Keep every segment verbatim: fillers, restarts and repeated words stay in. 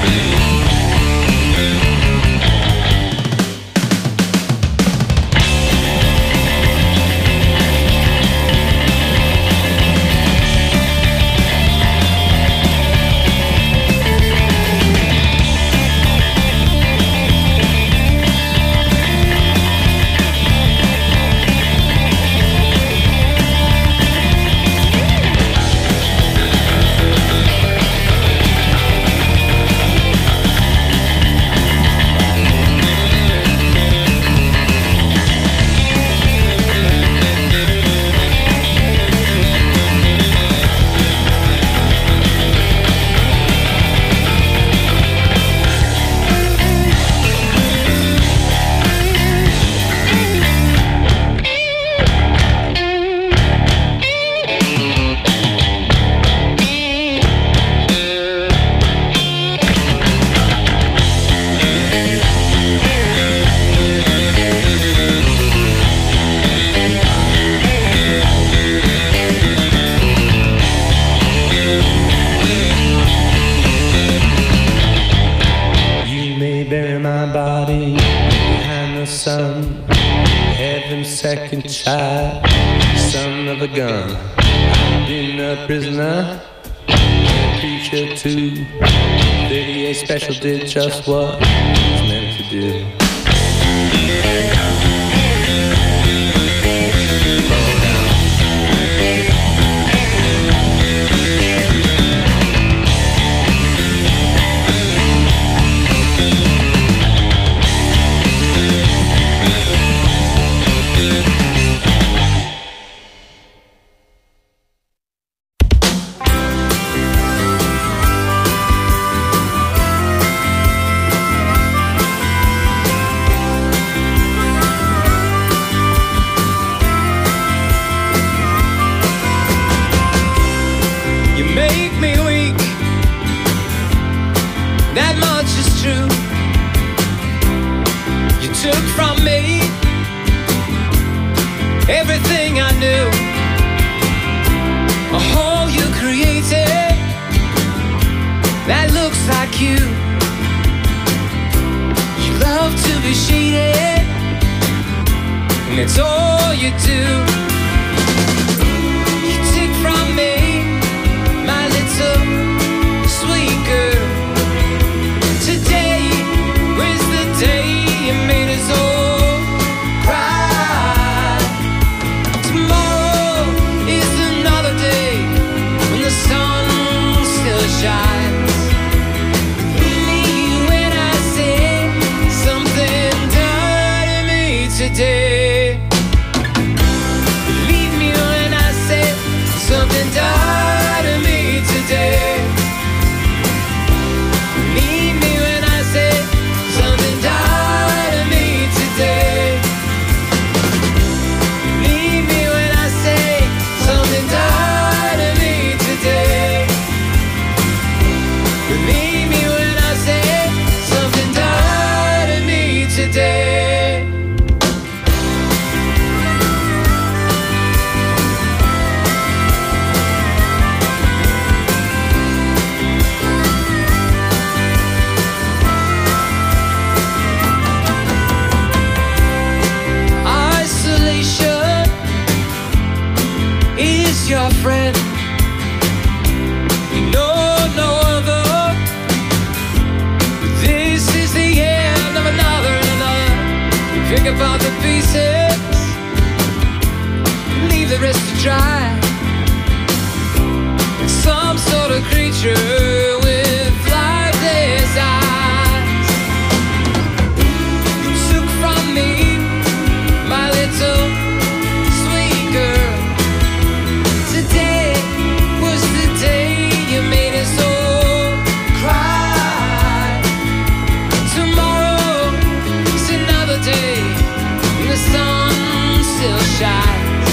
second child, son of a gun. I've been a prisoner, a preacher too. thirty-eight Special did just what it was meant to do.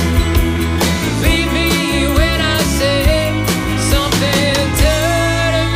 Leave me when I say something dirty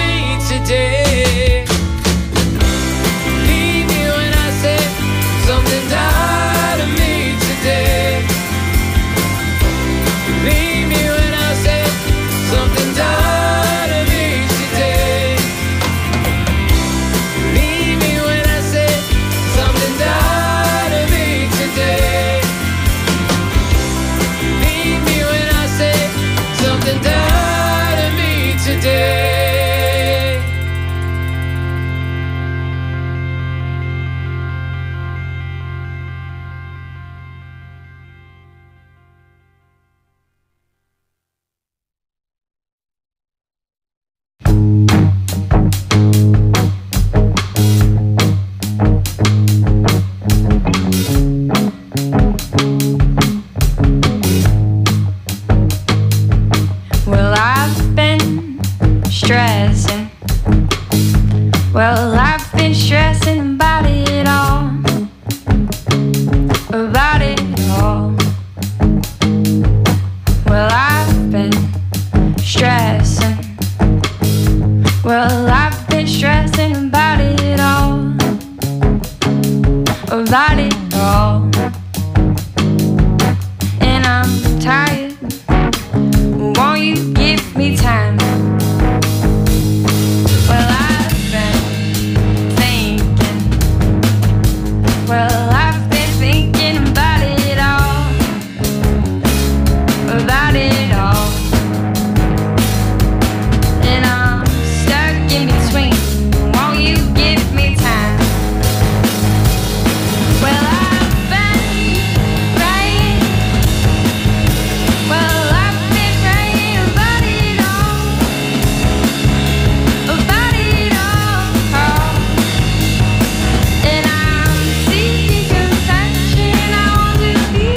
Well, I've been stressing about it all, about it all. Well, I've been stressing. Well, I've been stressing about it all, about it all. And I'm tired. Won't you give me time? Well, I've been thinking. Well, I've been thinking about it all, about it all. And I'm stuck in between. Won't you give me time? Well, I've been praying. Well, I've been praying about it all, about it all. And I'm seeking compassion. I want to be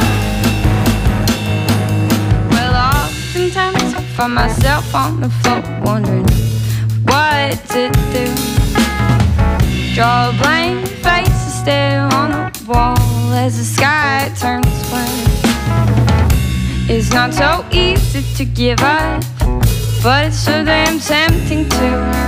loved. Well, oftentimes I find myself on the floor wondering what to do. Draw a blank face and stare on the wall as the sky turns black. It's not so easy to give up, but it's so damn tempting to.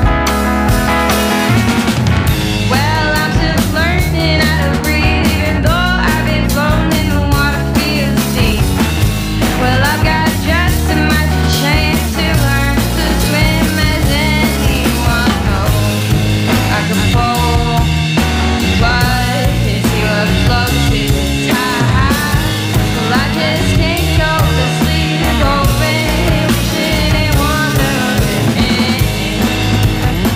Well, I'm still learning how to breathe, even though I've been floating in the water feels deep. Well, I've got just as much chance to learn to swim as anyone knows. I can fall, but it's your floats is high. Well, I just can't go to sleep, hoping, wishing and wondering.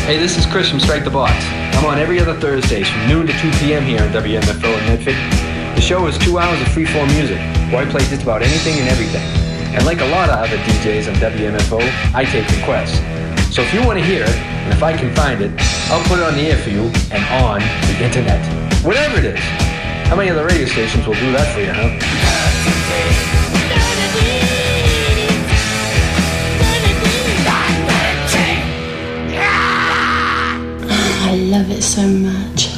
Hey, this is Chris from Strike the Box. I'm on every other Thursdays from noon to two p.m. here on W M F O in Medford. The show is two hours of freeform music, where I play just about anything and everything. And like a lot of other D Js on W M F O, I take requests. So if you want to hear it, and if I can find it, I'll put it on the air for you and on the internet. Whatever it is. How many other radio stations will do that for you, huh? I love it so much.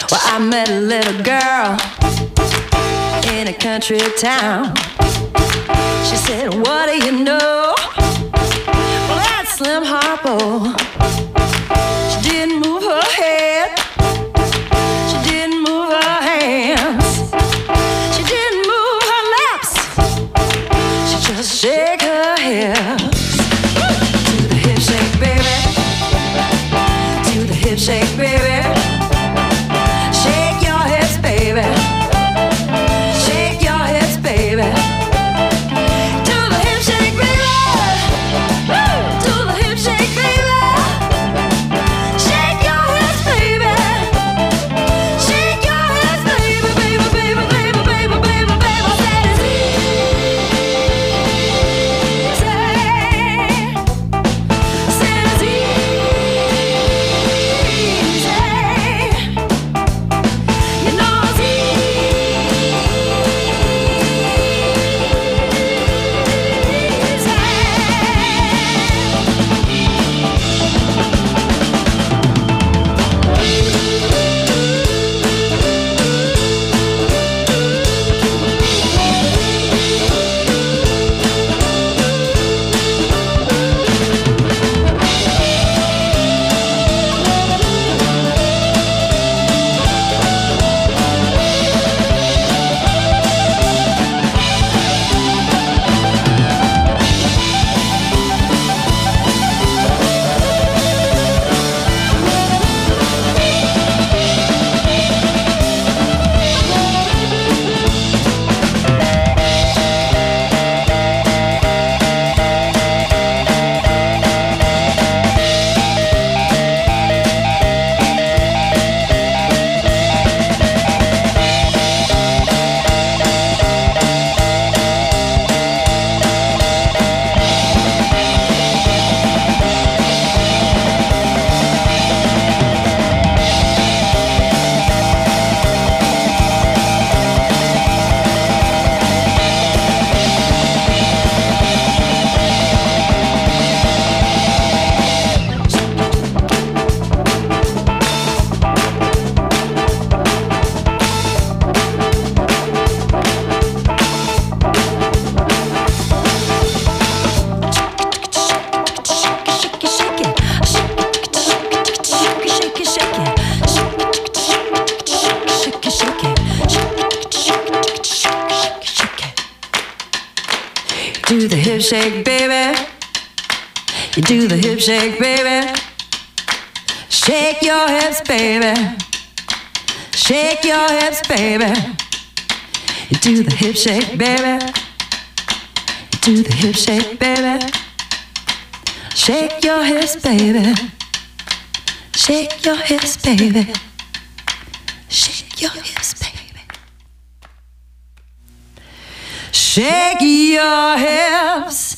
Well, I met a little girl in a country town. She said, what do you know? Well, that's Slim Harpo. She didn't move her head. She didn't move her hands. She didn't move her lips. She just shake her hips. To the hip shake, baby. To the hip shake, baby. Shake your hips, baby. Shake your hips, baby. To the hip shake, baby. To the hip shake, baby. Shake your hips, baby. Shake your hips, baby, baby, baby, baby, baby, baby, baby. That is easy. That is easy. You know it's easy. Do the hip shake, baby. You do the hip shake, baby. Shake your hips, baby. Shake your hips, baby. You do the hip shake, baby. You do the hip shake, baby. Shake your hips, baby. Shake your hips, baby. Shake your hips, baby. Shake your hips,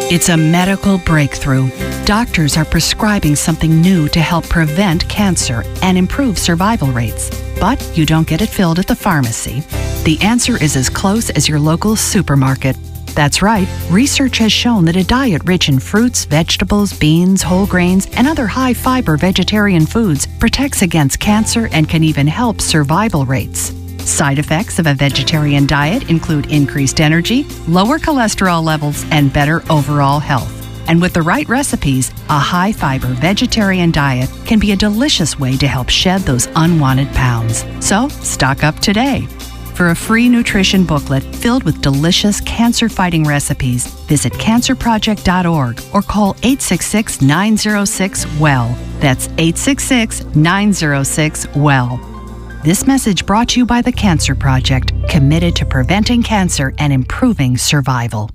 It's a medical breakthrough. Doctors are prescribing something new to help prevent cancer and improve survival rates. But you don't get it filled at the pharmacy. The answer is as close as your local supermarket. That's right. Research has shown that a diet rich in fruits, vegetables, beans, whole grains, and other high-fiber vegetarian foods protects against cancer and can even help survival rates. Side effects of a vegetarian diet include increased energy, lower cholesterol levels, and better overall health. And with the right recipes, a high-fiber vegetarian diet can be a delicious way to help shed those unwanted pounds. So, stock up today. For a free nutrition booklet filled with delicious cancer-fighting recipes, visit cancer project dot org or call eight six six, nine zero six, W E L L. That's eight six six, nine zero six, W E L L. This message brought to you by the Cancer Project, committed to preventing cancer and improving survival.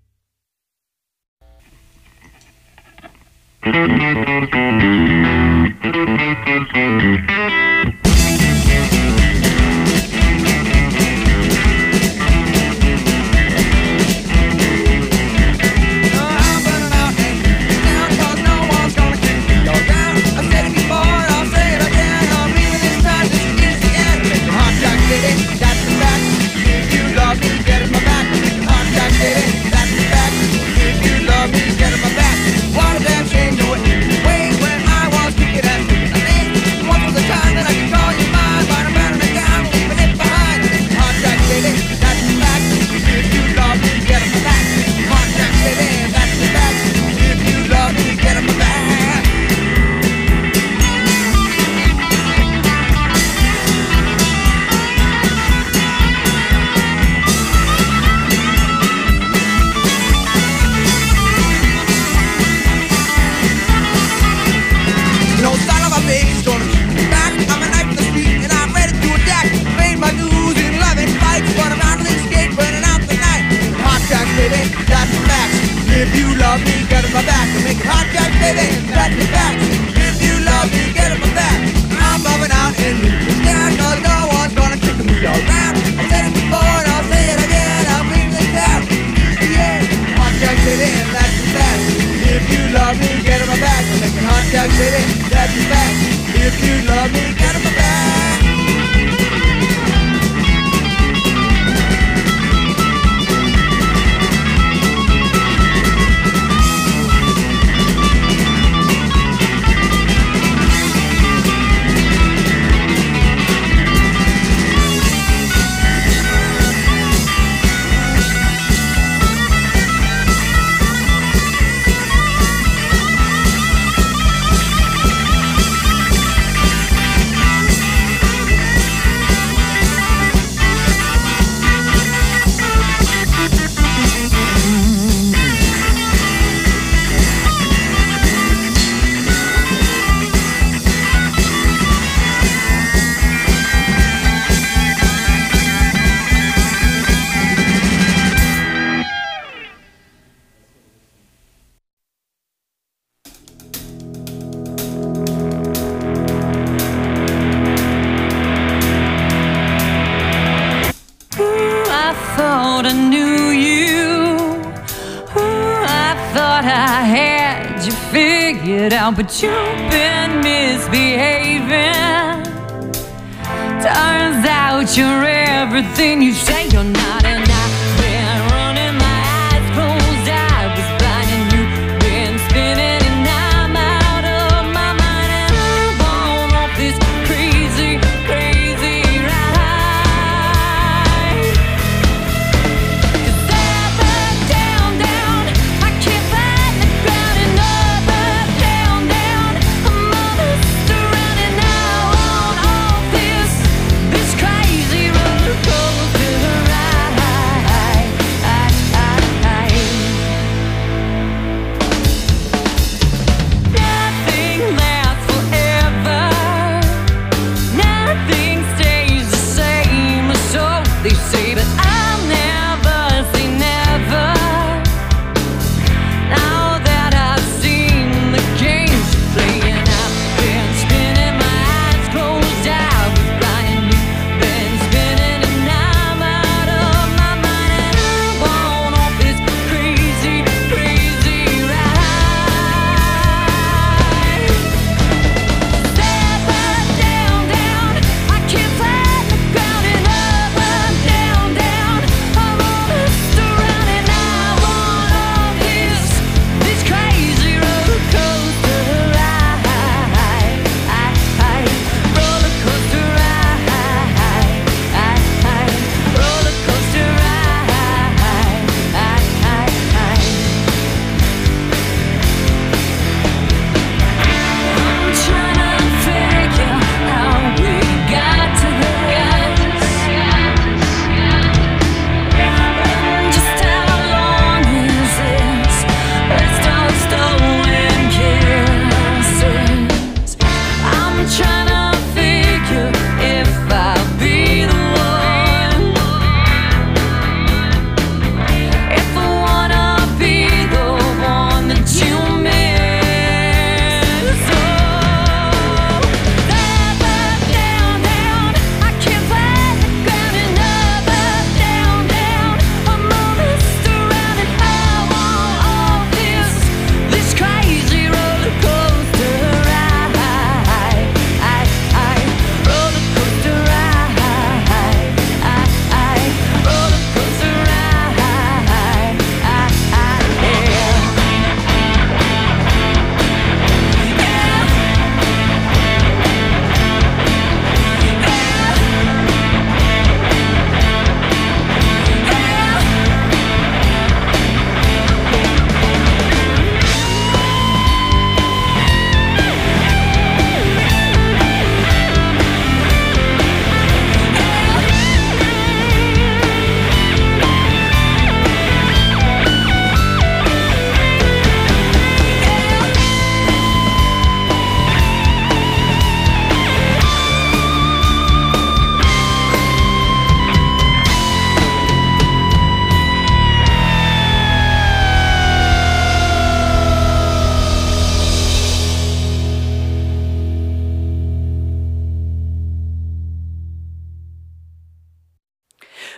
But you've been misbehaving. Turns out you're everything you say you're not, and I've been running my eyes closed. I was blind and you've been spinning, and I'm out of my mind, and I'm on off this crazy, crazy ride. 'Cause up, up, down, down, I can't find the ground, and up, up, down, down, I'm all surrounded now on off this, this crazy roller coaster ride.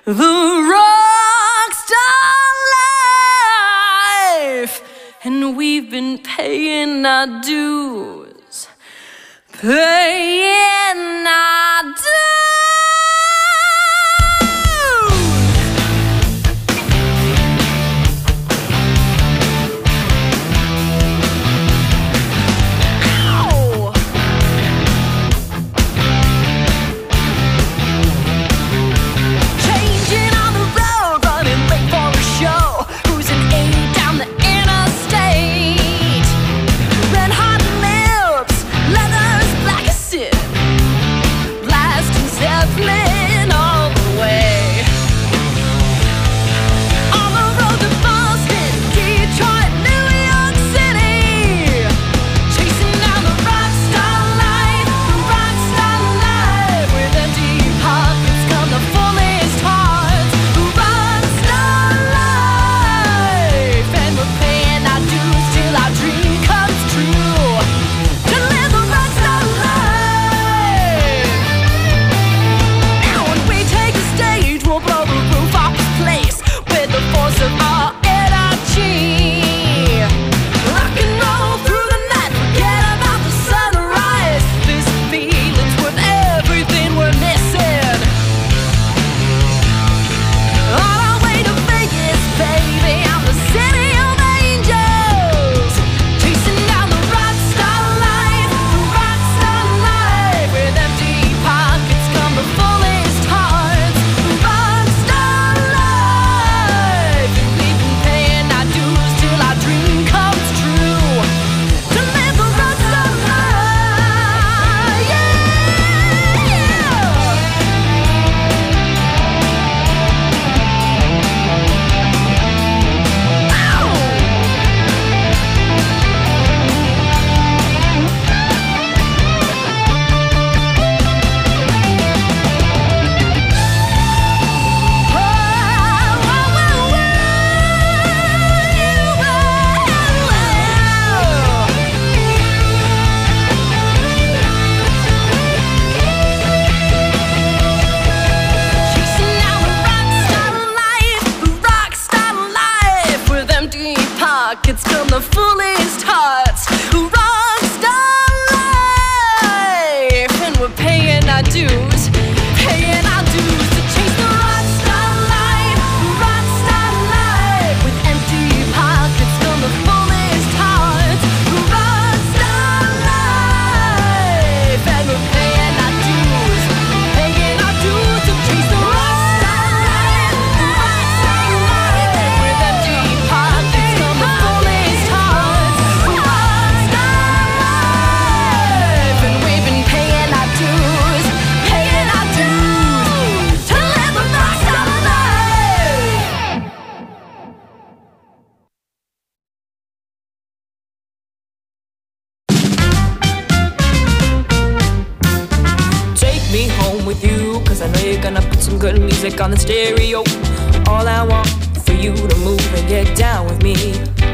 the rock star life, and we've been paying our dues, paying our dues. On the stereo, all I want for you to move and get down with me.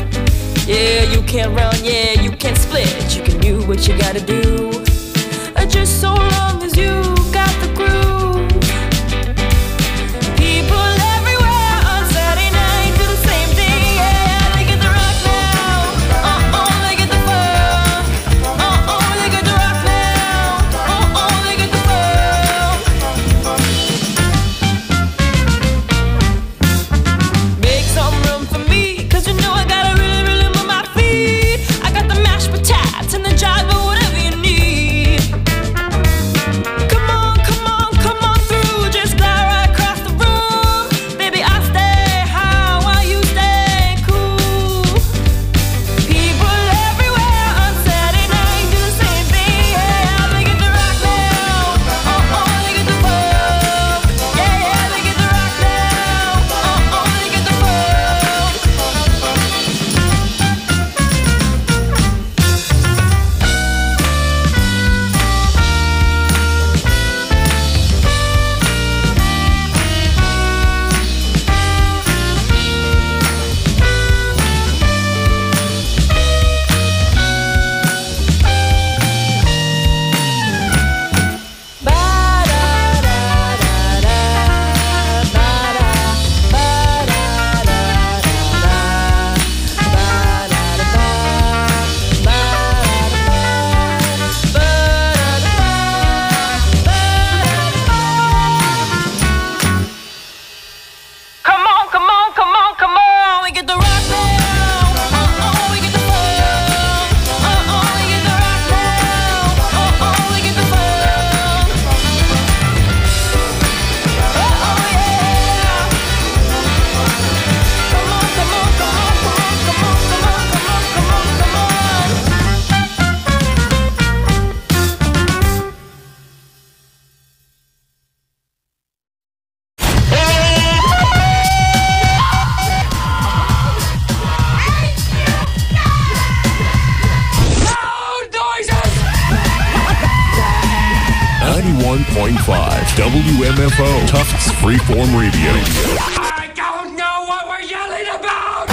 Yeah, you can't run, yeah, you can't split. You can do what you gotta do, just so long as you got the groove. People everywhere on Saturday night do the same thing. Yeah, they get the rock now. Uh oh, they get the funk. Uh oh, they get the rock now. Uh oh, they get the funk. Make some room for me, 'cause you know I gotta really, really move my feet. I got the mashed potatoes and the jive, but whatever you need. one point five W M F O, Tufts Freeform Radio. I don't know what we're yelling about!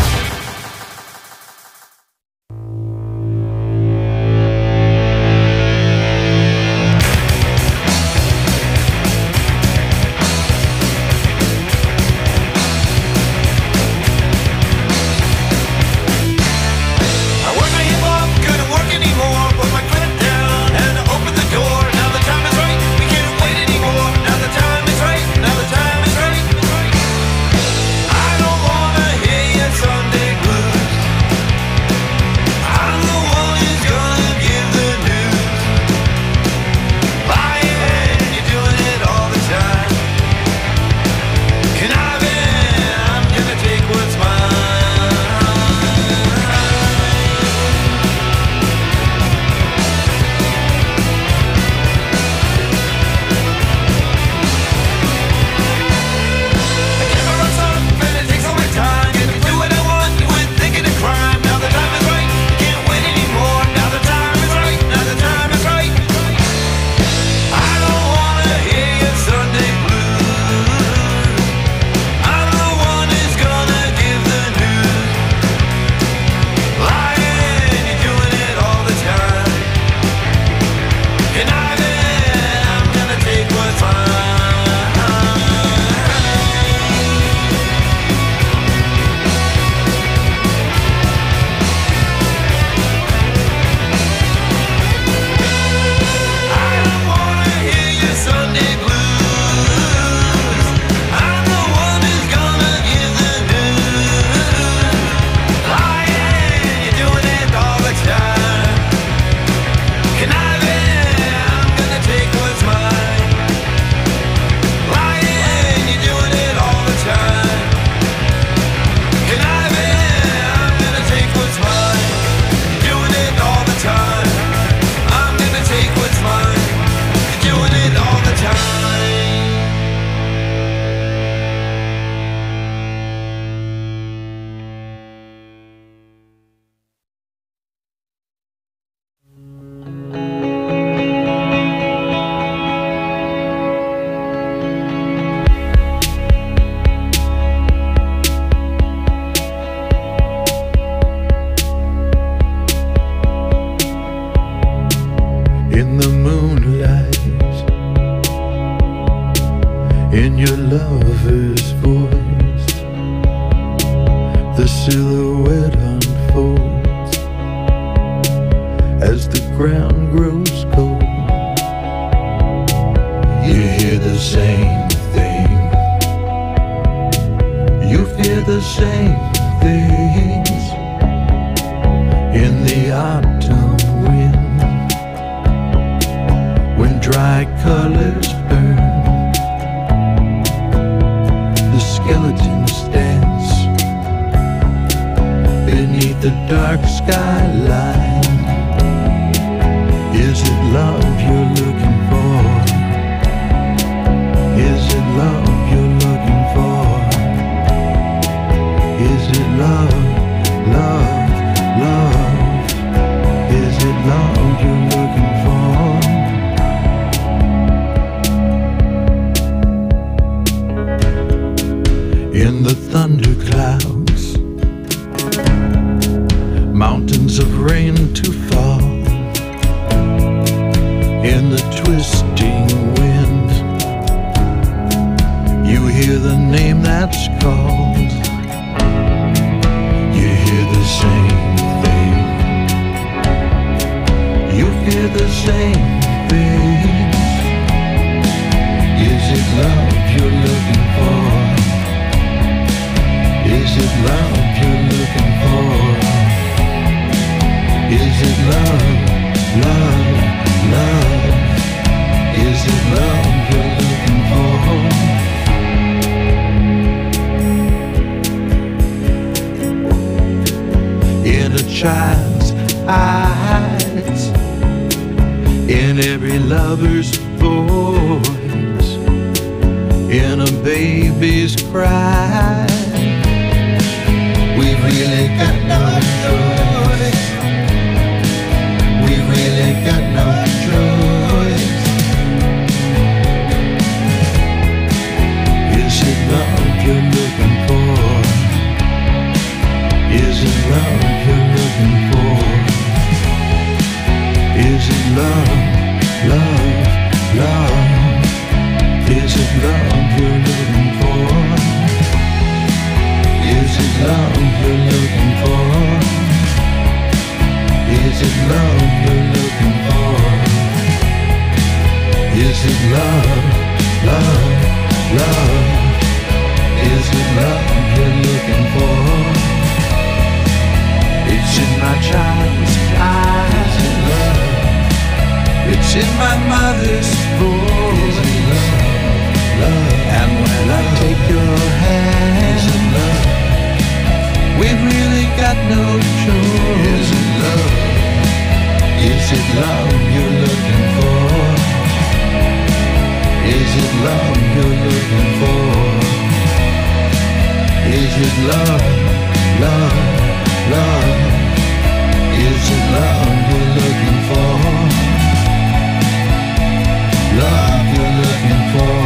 love, love, love? Is it love you're looking for? Is it love you're looking for? Is it love you're looking for? Is it love, love, love? Is it love you're looking for? It's in my child's eyes. Is it love? It's in my mother's voice. Is it love, love? And when I take your hand, is it love? We've really got no choice. Is it love? Is it love you're looking for? Is it love you're looking for? Is it love, love, love? Is it love you're looking for? Love you're looking for?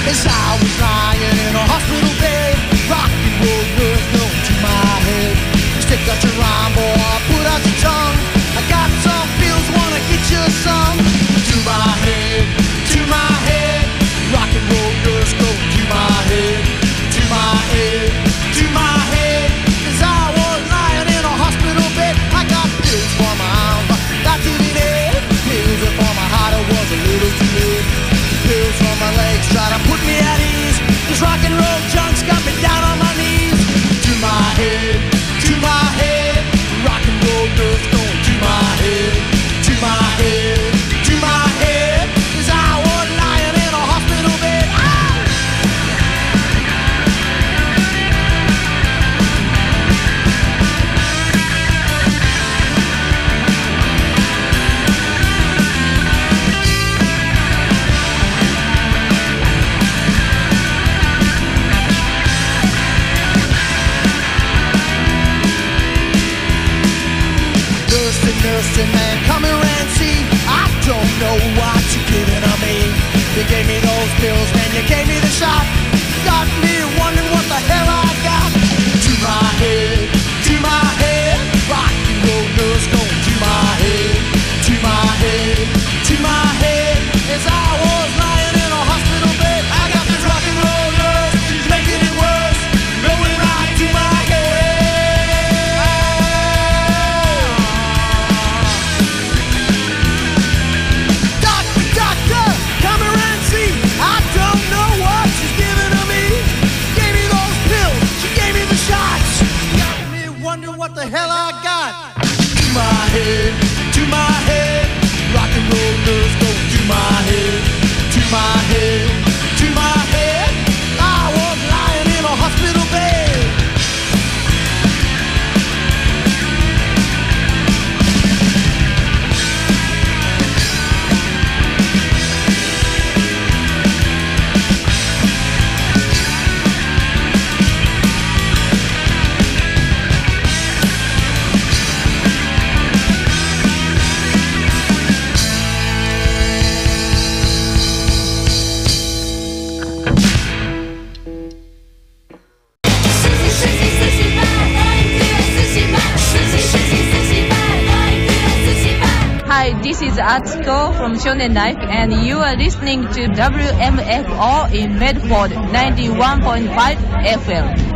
as I was lying in a hospital bed. Rock and roll was going to my head. Stick out your rhyme, boy, put out your tongue. I got some pills, wanna get you some. To my head, to my head. Rock and roll girls go to my head, to my head, to my head. As I was lying in a hospital bed, I got pills for my arms, got to the head. Pills for my heart, it was a little too late. Pills for my legs, try to put me at ease. This rock and roll junk's got me down on my knees. To my head, to my head. Rock and roll girls going to my head, to my head, to my head. As I was lying in a hospital bed. Ah! Nursing man, come here and see. I don't know what you're giving to me. You gave me those pills, man, you gave me the shot. Got me wondering what the hell I got. To my head, to my head. Rock and roll nurse going to my head, to my head, to my head. As I was lying in a hospital bed, I got this rock and roll nurse, she's making it worse, going right to my head. What the hell I got? To my head, to my head. Rock and roll girls go to my head, to my head, to my head. I was lying in a hospital bed. This is Atsuko from Shonen Life, and you are listening to W M F O in Medford ninety-one point five F M.